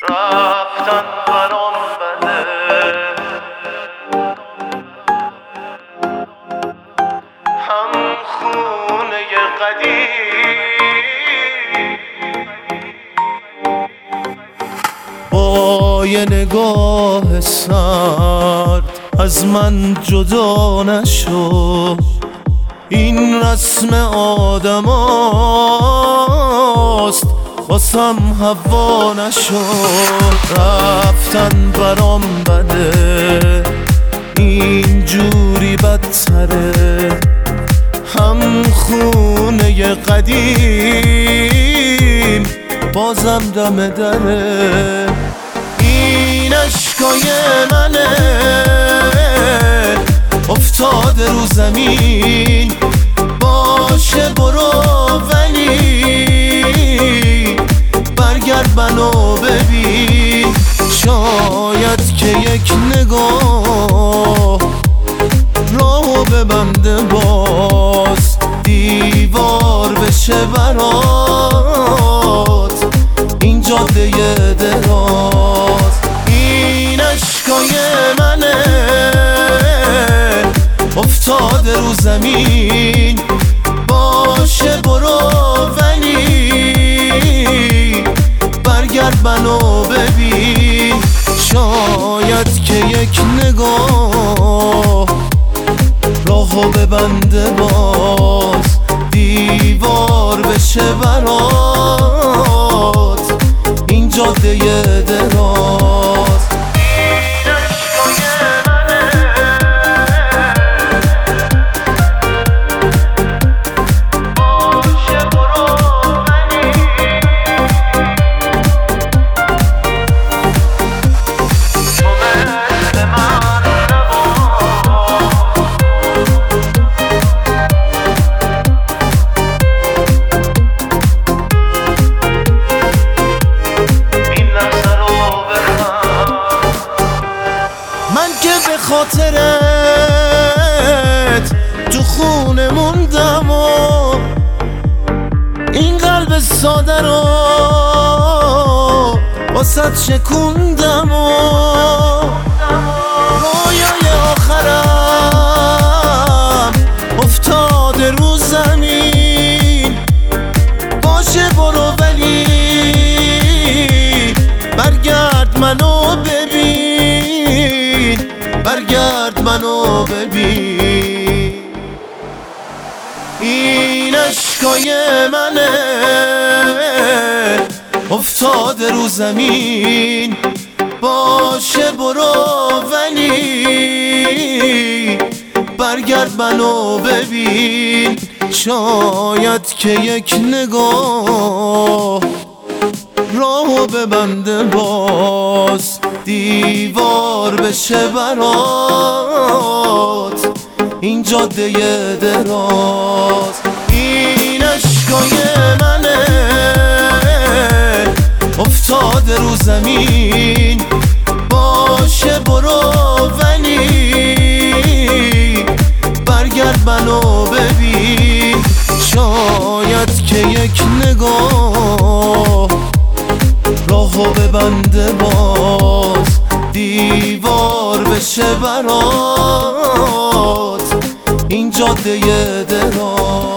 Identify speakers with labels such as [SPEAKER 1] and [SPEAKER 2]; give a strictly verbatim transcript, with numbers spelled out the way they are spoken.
[SPEAKER 1] رفتن برام بده، هم خونه قدیم با یه نگاه سرد از من جدا نشو. این رسم آدم هاست واسم هوا نشو. رفتن برام بده، اینجوری بدتره، هم خونه قدیم بازم دم دره. این اشکای منه افتاده رو زمین، باشه برو ولی برگرد منو ببین. شاید که یک نگاه راهو ببنده، باز دیوار بشه برات این جاده دراز. این اشکای منه افتاده رو زمین، باشه برو ولی برگرد منو ببین. شاید که یک نگاه راهو ببنده، باز دیوار بشه برات این جاده دراز. به خاطرت تو خونه موندم و این قلب ساده رو واسه شکوندم و رویای آخرم افتاده رو زمین، باشه برو ولی برگرد منو ببین، برگرد منو ببین. این اشکای منه افتاده رو زمین، باشه برو ولی برگرد منو ببین. شاید که یک نگاه راهو ببنده، باز دیوار بشه برات این جاده دراز. این اشکای منه افتاده رو زمین، باشه برو ولی برگرد منو ببین. شاید که یک نگاه راهو ببنده، باز دیوار بشه برات این جاده دراز.